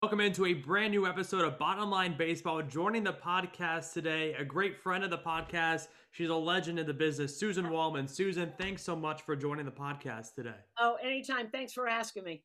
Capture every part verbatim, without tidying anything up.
Welcome into a brand new episode of Bottom Line Baseball. Joining the podcast today, a great friend of the podcast. She's a legend in the business, Susan Wallman. Susan, thanks so much for joining the podcast today. Oh, anytime. Thanks for asking me.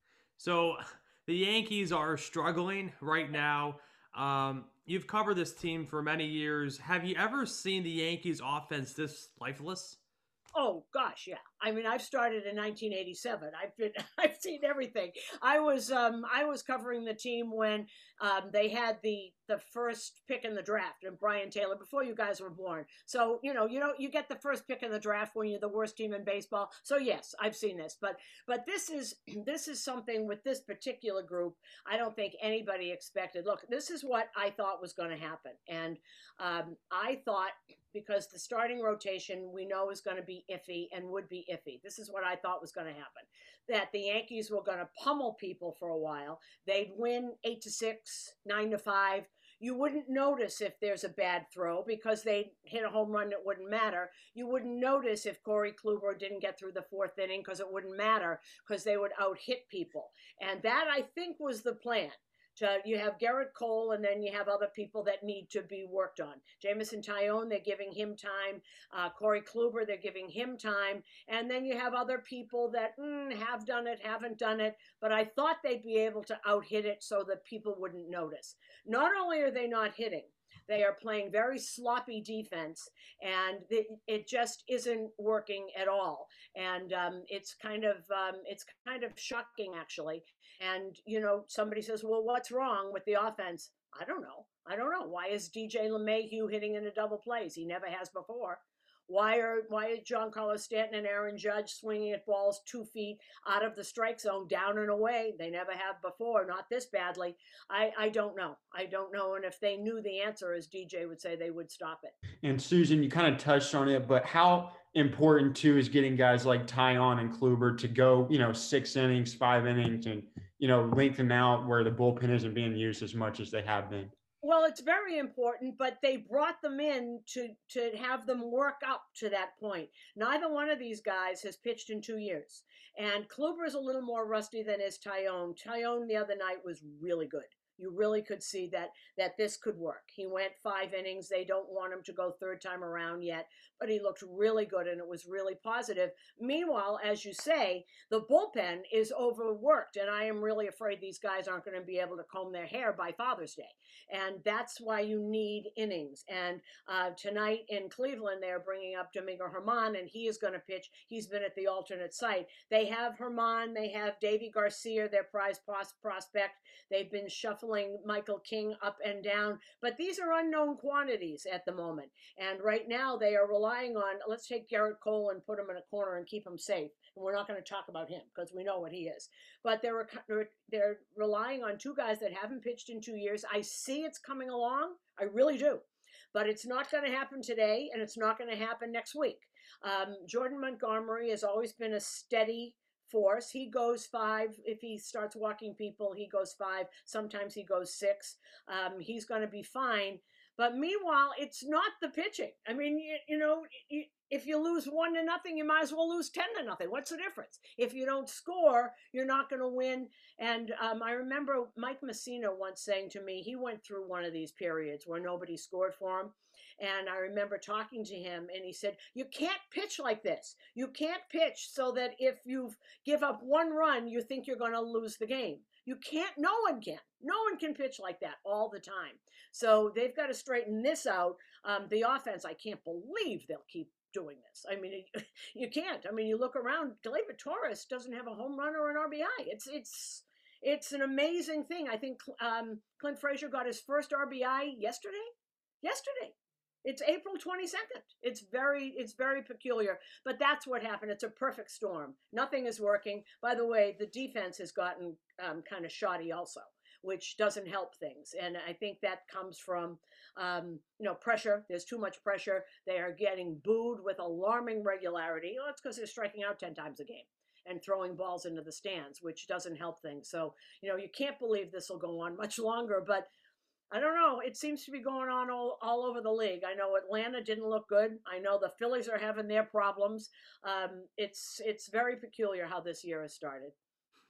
So, the Yankees are struggling right now. Um, you've covered this team for many years. Have you ever seen the Yankees offense this lifeless? Oh gosh, yeah. I mean, I've started in nineteen eighty-seven. I've been, I've seen everything. I was, um, I was covering the team when um, they had the the first pick in the draft, and Brian Taylor before you guys were born. So you know, you know, you get the first pick in the draft when you're the worst team in baseball. So yes, I've seen this, but but this is this is something with this particular group. I don't think anybody expected. Look, this is what I thought was going to happen, and um, I thought because the starting rotation we know is going to be iffy and would be iffy. This is what I thought was going to happen. That the Yankees were going to pummel people for a while. They'd win eight to six, nine to five. You wouldn't notice if there's a bad throw because they hit a home run. It wouldn't matter. You wouldn't notice if Corey Kluber didn't get through the fourth inning because it wouldn't matter because they would out hit people. And that I think was the plan. To, you have Garrett Cole, and then you have other people that need to be worked on. Jamison Tyone, they're giving him time. Uh, Corey Kluber, they're giving him time. And then you have other people that mm, have done it, haven't done it. But I thought they'd be able to out hit it so that people wouldn't notice. Not only are they not hitting, they are playing very sloppy defense, and it, it just isn't working at all. And um, it's kind of um, it's kind of shocking, actually. And you know, somebody says, "Well, what's wrong with the offense?" I don't know. I don't know. Why is D J LeMahieu hitting into double plays? He never has before. Why are why is Giancarlo Stanton and Aaron Judge swinging at balls two feet out of the strike zone, down and away? They never have before, not this badly. I, I don't know. I don't know. And if they knew the answer, as D J would say, they would stop it. And Susan, you kind of touched on it, but how important too is getting guys like Tyon and Kluber to go, you know, six innings, five innings, and you know, lengthen out where the bullpen isn't being used as much as they have been. Well, it's very important, but they brought them in to to have them work up to that point. Neither one of these guys has pitched in two years, and Kluber is a little more rusty than is Tyone. Tyone the other night was really good. You really could see that that this could work. He went five innings. They don't want him to go third time around yet, but he looked really good and it was really positive. Meanwhile, as you say, the bullpen is overworked, and I am really afraid these guys aren't going to be able to comb their hair by Father's Day. And that's why you need innings. And uh, tonight in Cleveland, they're bringing up Domingo Herman, and he is going to pitch. He's been at the alternate site. They have Herman, they have Davy Garcia, their prize prospect. They've been shuffling Michael King up and down, but these are unknown quantities at the moment. And right now, they are relying on, let's take Garrett Cole and put him in a corner and keep him safe. And we're not going to talk about him because we know what he is. But they're they're relying on two guys that haven't pitched in two years. I see it's coming along. I really do. But it's not going to happen today, and it's not going to happen next week. Um, Jordan Montgomery has always been a steady force. He goes five. If he starts walking people, he goes five. Sometimes he goes six. Um, he's going to be fine. But meanwhile, it's not the pitching. I mean, you, you know, you, if you lose one to nothing, you might as well lose ten to nothing. What's the difference? If you don't score, you're not going to win. And um, I remember Mike Messina once saying to me, he went through one of these periods where nobody scored for him. And I remember talking to him, and he said, you can't pitch like this. You can't pitch so that if you give up one run, you think you're going to lose the game. You can't, no one can. No one can pitch like that all the time. So they've got to straighten this out. Um, the offense, I can't believe they'll keep doing this. I mean, you can't. I mean, you look around, Gleyber Torres doesn't have a home run or an R B I. It's, it's, it's an amazing thing. I think um, Clint Frazier got his first R B I yesterday. Yesterday. It's April twenty-second. It's very, it's very peculiar, but that's what happened. It's a perfect storm. Nothing is working. By the way, the defense has gotten um, kind of shoddy also, which doesn't help things. And I think that comes from, um, you know, pressure. There's too much pressure. They are getting booed with alarming regularity. Well, it's because they're striking out ten times a game and throwing balls into the stands, which doesn't help things. So, you know, you can't believe this will go on much longer, but I don't know. It seems to be going on all, all over the league. I know Atlanta didn't look good. I know the Phillies are having their problems. Um, it's it's very peculiar how this year has started.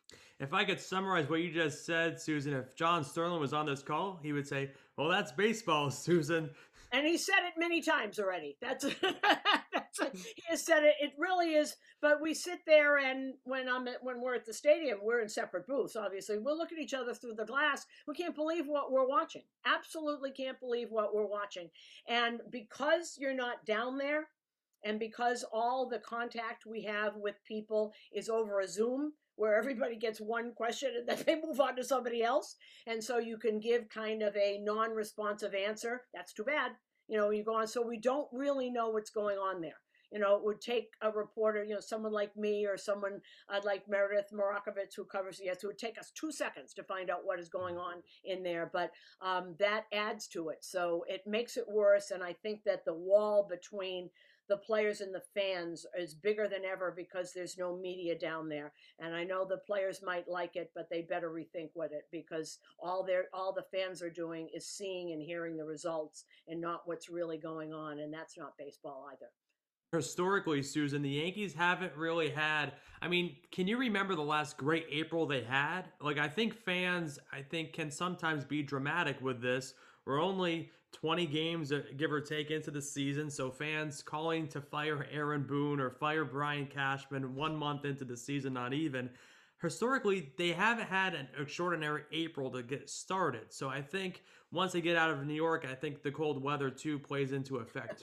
If I could summarize what you just said, Susan, if John Sterling was on this call, he would say, well, that's baseball, Susan. And he said it many times already. That's, that's a, he has said it. It really is. But we sit there, and when I'm at, when we're at the stadium, we're in separate booths. Obviously, we'll look at each other through the glass. We can't believe what we're watching. Absolutely can't believe what we're watching. And because you're not down there, and because all the contact we have with people is over a Zoom, where everybody gets one question and then they move on to somebody else. And so you can give kind of a non-responsive answer. That's too bad. You know, you go on. So we don't really know what's going on there. You know, it would take a reporter, you know, someone like me or someone uh, like Meredith Marakovitz who covers the yes, it would take us two seconds to find out what is going on in there. But um, that adds to it. So it makes it worse. And I think that the wall between the players and the fans is bigger than ever because there's no media down there. And I know the players might like it, but they better rethink what it, because all their all the fans are doing is seeing and hearing the results and not what's really going on. And that's not baseball either. Historically, Susan, the Yankees haven't really had. I mean, can you remember the last great April they had? Like, I think fans, I think, can sometimes be dramatic with this. We're only twenty games, give or take, into the season. So fans calling to fire Aaron Boone or fire Brian Cashman one month into the season, not even. Historically, they haven't had an extraordinary April to get started. So I think once they get out of New York, I think the cold weather too plays into effect.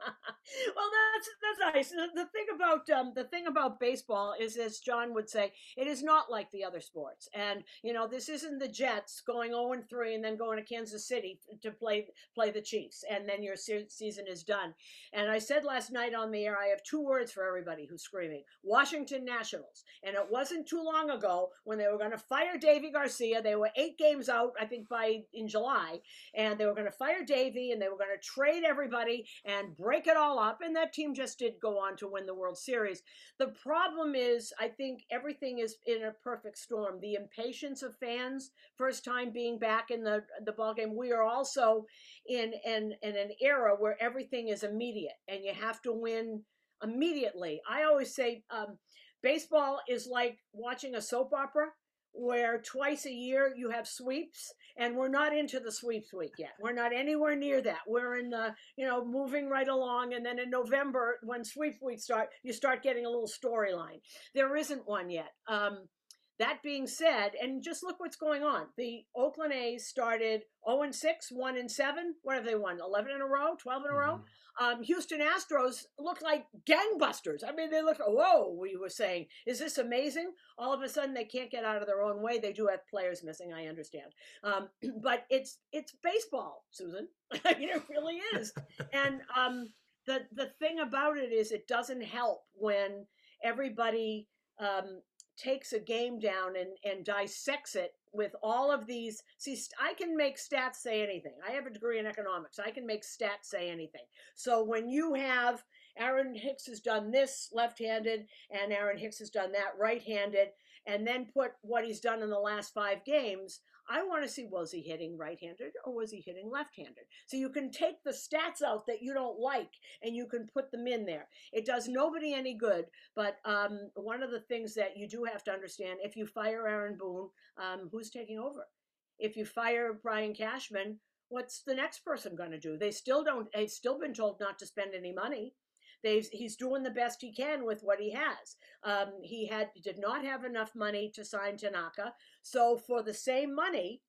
Well, that's that's nice. The, the thing about um, the thing about baseball is, as John would say, it is not like the other sports. And you know, this isn't the Jets going oh and three and then going to Kansas City to play play the Chiefs, and then your se- season is done. And I said last night on the air, I have two words for everybody who's screaming: Washington Nationals. And it wasn't too long ago when they were going to fire Davy Garcia. They were eight games out, I think, by in July, and they were going to fire Davy, and they were going to trade everybody and break it all up, and that team just did go on to win the World Series. The problem is, I think everything is in a perfect storm. The impatience of fans, first time being back in the the ballgame. We are also in, in, in an era where everything is immediate, and you have to win immediately. I always say um, baseball is like watching a soap opera, where twice a year you have sweeps, and we're not into the sweeps week yet. We're not anywhere near that. We're in the, you know, moving right along. And then in November, when sweep week start, you start getting a little storyline. There isn't one yet. Um, that being said, and just look what's going on. The Oakland A's started oh and six, one and seven. What have they won? eleven in a row, twelve in a row. Um, Houston Astros look like gangbusters. I mean, they look, whoa, we were saying, is this amazing? All of a sudden, they can't get out of their own way. They do have players missing, I understand. Um, but it's it's baseball, Susan. I mean, it really is. And um, the, the thing about it is it doesn't help when everybody um, takes a game down and, and dissects it with all of these. See, I can make stats say anything. I have a degree in economics. I can make stats say anything. So when you have Aaron Hicks has done this left-handed and Aaron Hicks has done that right-handed, and then put what he's done in the last five games, I want to see, was he hitting right-handed or was he hitting left-handed? So you can take the stats out that you don't like and you can put them in there. It does nobody any good, but um, one of the things that you do have to understand, if you fire Aaron Boone, um, who's taking over? If you fire Brian Cashman, what's the next person going to do? They still don't, they've still been told not to spend any money. They've, he's doing the best he can with what he has. Um, he had did not have enough money to sign Tanaka. So for the same money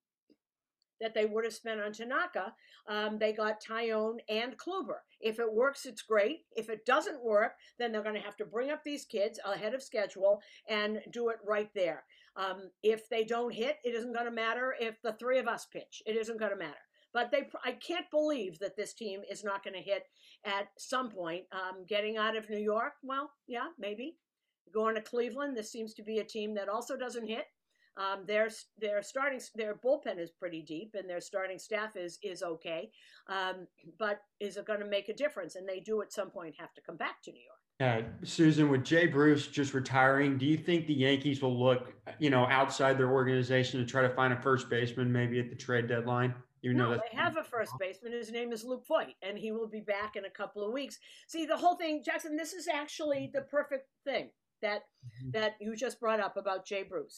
that they would have spent on Tanaka, um, they got Taillon and Kluber. If it works, it's great. If it doesn't work, then they're going to have to bring up these kids ahead of schedule and do it right there. Um, if they don't hit, it isn't going to matter if the three of us pitch. It isn't going to matter. But they, I can't believe that this team is not going to hit at some point. Um, getting out of New York, well, yeah, maybe. Going to Cleveland, this seems to be a team that also doesn't hit. Um, their their starting their bullpen is pretty deep, and their starting staff is is okay. Um, but is it going to make a difference? And they do at some point have to come back to New York. Uh, Susan, with Jay Bruce just retiring, do you think the Yankees will look, you know, outside their organization to try to find a first baseman maybe at the trade deadline? Even no, though that's- they have a first baseman. His name is Luke Voigt, and he will be back in a couple of weeks. See, the whole thing, Jackson, this is actually the perfect thing that mm-hmm. that you just brought up about Jay Bruce.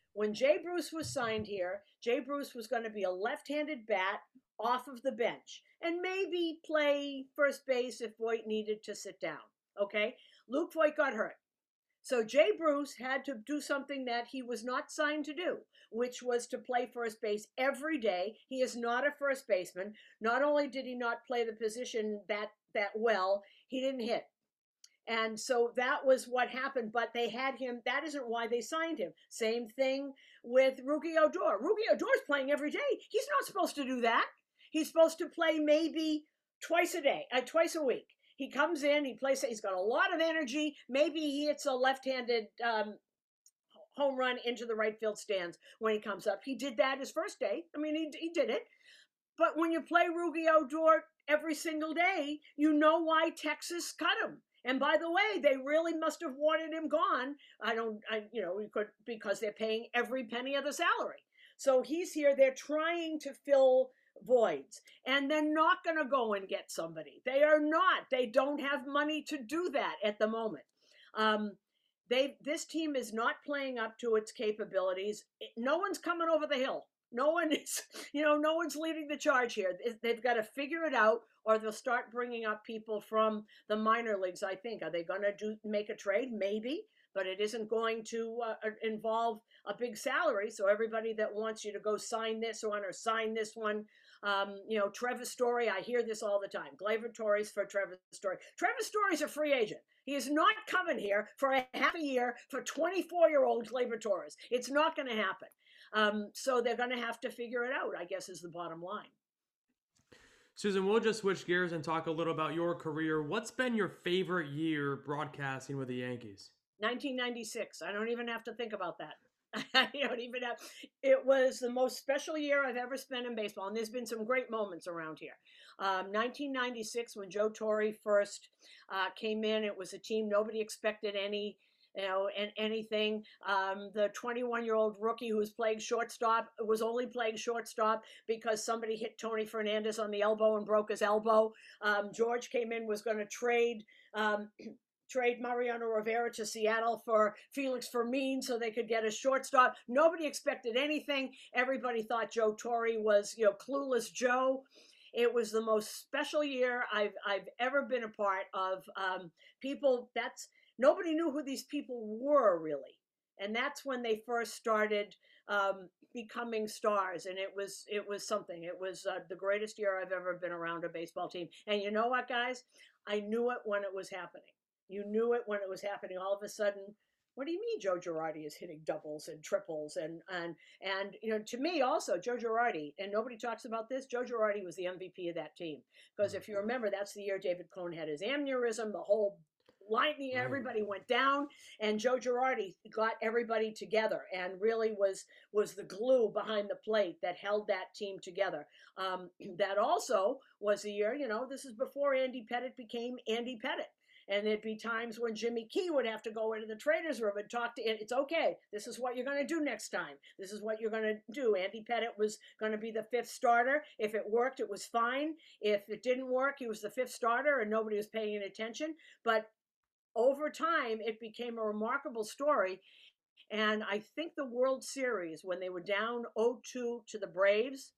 When Jay Bruce was signed here, Jay Bruce was going to be a left-handed bat off of the bench and maybe play first base if Voit needed to sit down. Okay? Luke Voit got hurt. So Jay Bruce had to do something that he was not signed to do, which was to play first base every day. He is not a first baseman. Not only did he not play the position that that well, he didn't hit. And so that was what happened, but they had him. That isn't why they signed him. Same thing with Rougie Odor. Rougie Odor's playing every day. He's not supposed to do that. He's supposed to play maybe twice a day, uh, twice a week. He comes in, he plays, he's got a lot of energy. Maybe he hits a left-handed um, home run into the right field stands when he comes up. He did that his first day. I mean, he, he did it. But when you play Rougie Odor every single day, you know why Texas cut him. And by the way, they really must have wanted him gone. I don't, I, you know, we could, because they're paying every penny of the salary. So he's here. They're trying to fill voids, and they're not going to go and get somebody. They are not. They don't have money to do that at the moment. Um, they, this team is not playing up to its capabilities. No one's coming over the hill. No one is, you know, no one's leading the charge here. They've got to figure it out, or they'll start bringing up people from the minor leagues, I think. Are they going to do make a trade? Maybe, but it isn't going to uh, involve a big salary. So everybody that wants you to go sign this one or sign this one, um, you know, Trevor Story, I hear this all the time. Gleyber Torres for Trevor Story. Trevor Story's a free agent. He is not coming here for a half a year for twenty-four-year-old Gleyber Torres. It's not going to happen. Um, so they're going to have to figure it out, I guess, is the bottom line. Susan, we'll just switch gears and talk a little about your career. What's been your favorite year broadcasting with the Yankees? nineteen ninety-six. I don't even have to think about that. I don't even have. It was the most special year I've ever spent in baseball, and there's been some great moments around here. Um, nineteen ninety-six, when Joe Torre first uh, came in, it was a team nobody expected any. You know, and anything. Um, the twenty-one-year-old rookie who was playing shortstop was only playing shortstop because somebody hit Tony Fernandez on the elbow and broke his elbow. Um, George came in, was going to trade um, trade Mariano Rivera to Seattle for Felix Fermin so they could get a shortstop. Nobody expected anything. Everybody thought Joe Torre was, you know, clueless Joe. It was the most special year I've I've ever been a part of. Um, people, that's. Nobody knew who these people were, really. And that's when they first started um, becoming stars. And it was it was something. It was uh, the greatest year I've ever been around a baseball team. And you know what, guys? I knew it when it was happening. You knew it when it was happening. All of a sudden, what do you mean Joe Girardi is hitting doubles and triples? And, and, and you know, to me also, Joe Girardi, and nobody talks about this, Joe Girardi was the M V P of that team. Because if you remember, that's the year David Cone had his aneurysm, the whole lightning, everybody went down, and Joe Girardi got everybody together and really was was the glue behind the plate that held that team together. Um, that also was the year, you know, this is before Andy Pettitte became Andy Pettitte. And there'd be times when Jimmy Key would have to go into the trader's room and talk to it. It's okay. This is what you're going to do next time. This is what you're going to do. Andy Pettitte was going to be the fifth starter. If it worked, it was fine. If it didn't work, he was the fifth starter and nobody was paying attention. But over time, it became a remarkable story. And I think the World Series, when they were down oh two to the Braves,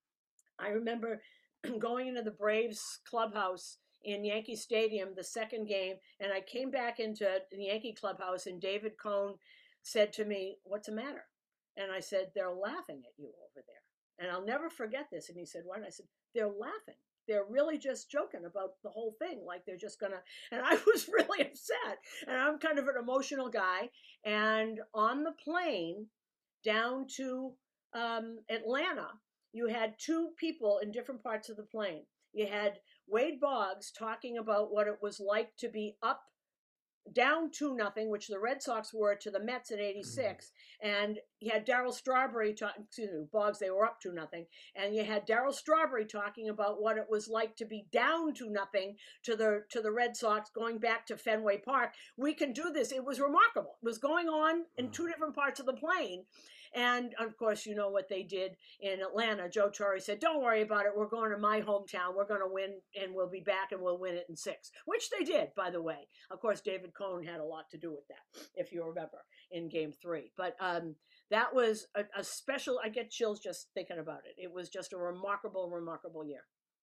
I remember going into the Braves clubhouse in Yankee Stadium, the second game, and I came back into the Yankee clubhouse, and David Cone said to me, "What's the matter?" And I said, "They're laughing at you over there." And I'll never forget this. And he said, "What?" And I said, "They're laughing. They're really just joking about the whole thing, like they're just gonna," and I was really upset. And I'm kind of an emotional guy. And on the plane down to um, Atlanta, you had two people in different parts of the plane. You had Wade Boggs talking about what it was like to be up down two nothing, which the Red Sox were to the Mets in eighty-six, and you had Darryl Strawberry talking, excuse me, Boggs, they were up two nothing, and you had Darryl Strawberry talking about what it was like to be down two nothing to the to the Red Sox going back to Fenway Park. We can do this. It was remarkable. It was going on in two different parts of the plane. And of course, you know what they did in Atlanta. Joe Torre said, "Don't worry about it. We're going to my hometown. We're going to win, and we'll be back, and we'll win it in six," which they did, by the way. Of course, David Cone had a lot to do with that, if you remember, in game three. But um, that was a, a special. I get chills just thinking about it. It was just a remarkable, remarkable year.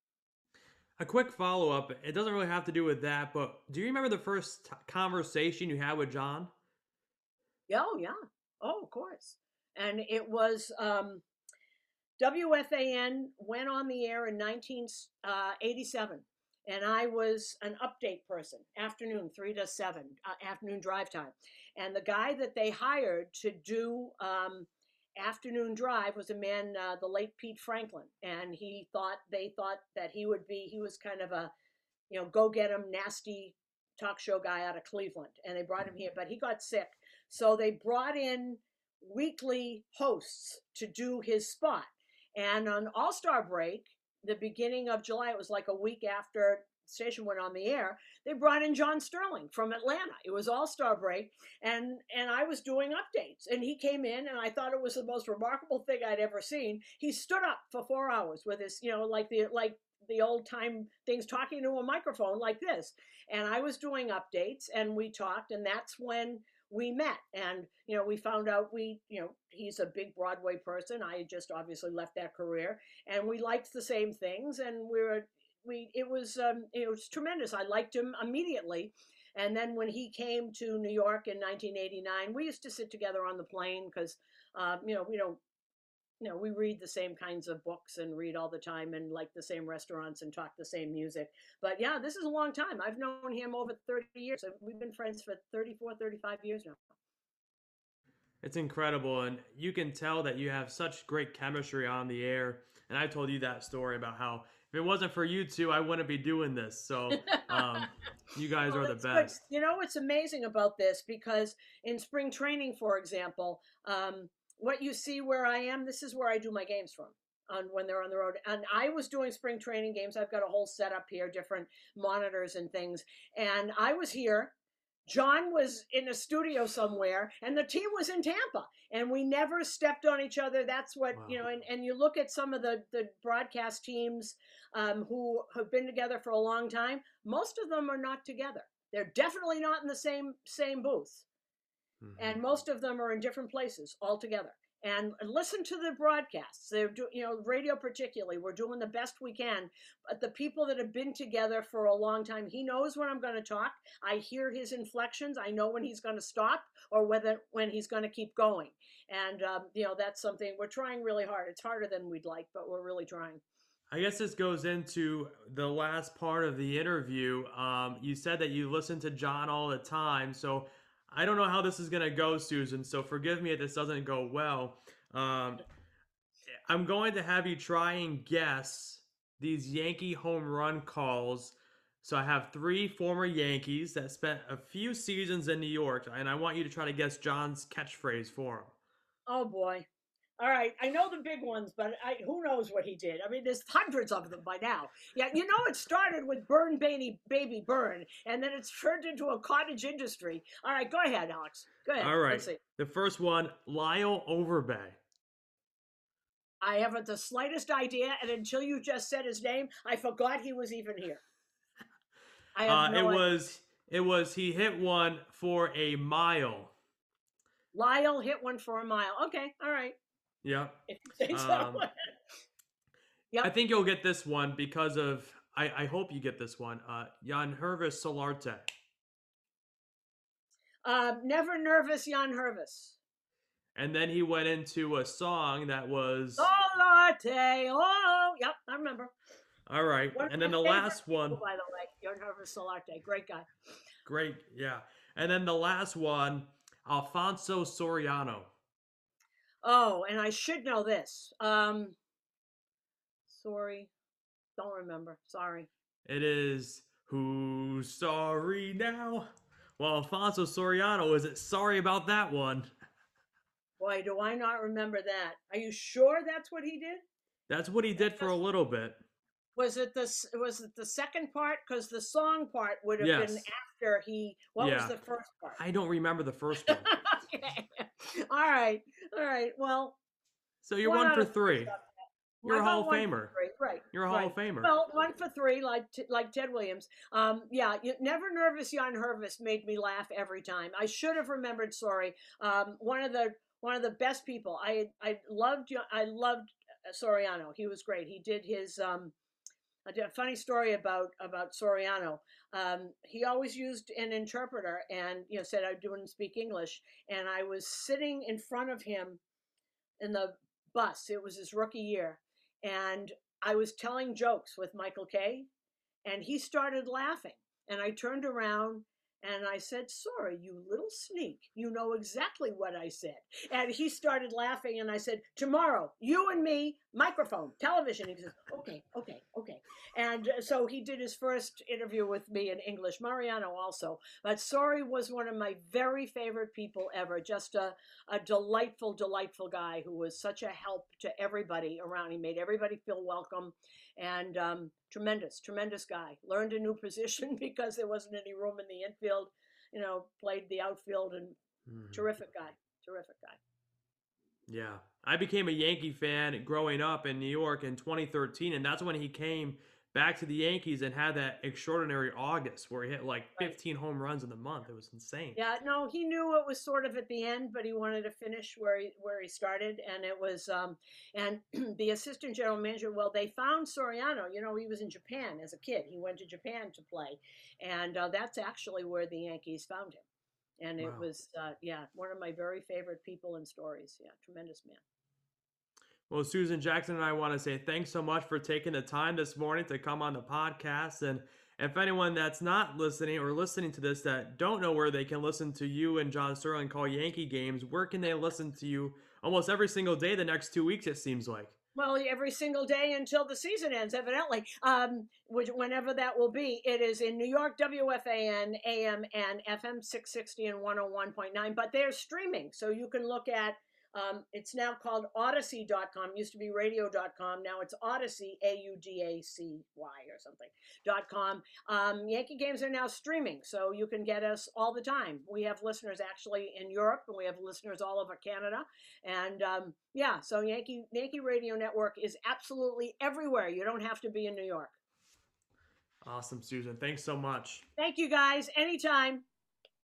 A quick follow up. It doesn't really have to do with that, but do you remember the first t- conversation you had with John? Oh yeah. Oh, of course. And it was um, W F A N went on the air in nineteen eighty-seven, and I was an update person, afternoon, three to seven, uh, afternoon drive time. And the guy that they hired to do um, afternoon drive was a man, uh, the late Pete Franklin. And he thought, they thought that he would be, he was kind of a, you know, go get him, nasty talk show guy out of Cleveland. And they brought him here, but he got sick. So they brought in weekly hosts to do his spot. And on All-Star break, the beginning of July, it was like a week after the station went on the air, they brought in John Sterling from Atlanta. It was All-Star break, and and I was doing updates. And he came in, and I thought it was the most remarkable thing I'd ever seen. He stood up for four hours with his, you know, like the like the old time things, talking to a microphone like this. And I was doing updates, and we talked, and that's when we met. And you know, we found out we you know he's a big Broadway person. I had just obviously left that career, and we liked the same things, and we were we it was um it was tremendous. I liked him immediately. And then when he came to New York in nineteen eighty-nine, we used to sit together on the plane because um you know we don't you know we read the same kinds of books and read all the time and like the same restaurants and talk the same music. But yeah, this is a long time. I've known him over thirty years. We've been friends for thirty-four, thirty-five years now. It's incredible, and you can tell that you have such great chemistry on the air. And I told you that story about how if it wasn't for you two, I wouldn't be doing this. So um, you guys Oh, are the that's good. best. You know what's amazing about this? Because in spring training, for example, um, what you see where I am, this is where I do my games from. On when they're on the road, and I was doing spring training games. I've got a whole setup here, different monitors and things. And I was here. John was in a studio somewhere, and the team was in Tampa, and we never stepped on each other. That's what, Wow. you know, and, and you look at some of the, the broadcast teams um, who have been together for a long time, most of them are not together. They're definitely not in the same same booth. Mm-hmm. And most of them are in different places altogether. And listen to the broadcasts. They're do, you know, radio particularly. We're doing the best we can. But the people that have been together for a long time, he knows when I'm going to talk. I hear his inflections. I know when he's going to stop or whether when he's going to keep going. And um, you know, that's something we're trying really hard. It's harder than we'd like, but we're really trying. I guess this goes into the last part of the interview. Um, you said that you listen to John all the time, so I don't know how this is going to go, Susan, so forgive me if this doesn't go well. Um, I'm going to have you try and guess these Yankee home run calls. So I have three former Yankees that spent a few seasons in New York, and I want you to try to guess John's catchphrase for him. Oh, boy. All right, I know the big ones, but I, who knows what he did? I mean, there's hundreds of them by now. Yeah, you know, it started with Burn Baby, Baby Burn, and then it's turned into a cottage industry. All right, go ahead, Alex. Go ahead. All right. Let's see. The first one, Lyle Overbay. I haven't the slightest idea, and until you just said his name, I forgot he was even here. I have Uh, no it idea. was it was he hit one for a mile. Lyle hit one for a mile. Okay, all right. Yep. If you say so. Um, Yep. I think you'll get this one because of I, I hope you get this one. Uh, Jan Hervis Solarte. Uh, never nervous, Jan Hervis. And then he went into a song that was Solarte. Oh, yep, I remember. all right. One of And then my the favorite last one, people, by the way, Jan Hervis Solarte. Great guy. great, yeah. And then the last one, Alfonso Soriano. Oh, and I should know this. Um, sorry, don't remember. Sorry. It is Who's Sorry Now? Well, Alfonso Soriano, is it sorry about that one? Boy, do I not remember that. Are you sure that's what he did? That's what he did for a little bit. Was it the was it the second part? Because the song part would have Yes. been after he. What Yeah. was the first part? I don't remember the first one. Okay. All right. All right. Well, So you're one one out for of three. stuff. You're a About Hall of one for Famer. three, right? You're a right. Hall of Famer. Well, one for three, like t- like Ted Williams. Um, yeah, you, never nervous. Jan Hervis made me laugh every time. I should have remembered. Sorry. Um, one of the one of the best people. I I loved I loved Soriano. He was great. He did his um a funny story about about Soriano. Um, he always used an interpreter, and you know said I didn't speak English, and I was sitting in front of him in the bus. It was his rookie year, and I was telling jokes with Michael Kay, and he started laughing, and I turned around and I said, "Sorry, you little sneak. You know exactly what I said." And he started laughing, and I said, "Tomorrow, you and me, microphone, television." He says, "Okay, okay, okay." And so he did his first interview with me in English. Mariano also. But Sorry was one of my very favorite people ever. Just a, a delightful, delightful guy who was such a help to everybody around. He made everybody feel welcome. And um, tremendous, tremendous guy. Learned a new position because there wasn't any room in the infield. You know, played the outfield, and Mhm. terrific guy, terrific guy. Yeah. I became a Yankee fan growing up in New York in twenty thirteen, and that's when he came back to the Yankees and had that extraordinary August where he hit like Right. fifteen home runs in the month. It was insane. Yeah, no, he knew it was sort of at the end, but he wanted to finish where he where he started, and it was um and the assistant general manager. Well, they found Soriano. You know, he was in Japan as a kid. He went to Japan to play, and uh, that's actually where the Yankees found him. And it Wow. was uh, yeah, one of my very favorite people and stories. Yeah, tremendous man. Well, Susan Jackson and I want to say thanks so much for taking the time this morning to come on the podcast. And if anyone that's not listening or listening to this that don't know where they can listen to you and John Sterling call Yankee games, where can they listen to you almost every single day the next two weeks, it seems like? Well, every single day until the season ends, evidently. Um, which whenever that will be, it is in New York, W F A N, A M, and F M six sixty and one oh one point nine. But they're streaming, so you can look at. Um, it's now called Odyssey dot com. It used to be radio dot com. Now it's Odyssey, A U D A C Y or something, dot com. Um, Yankee games are now streaming, so you can get us all the time. We have listeners actually in Europe, and we have listeners all over Canada. And um, yeah, so Yankee, Yankee Radio Network is absolutely everywhere. You don't have to be in New York. Awesome, Susan. Thanks so much. Thank you, guys. Anytime.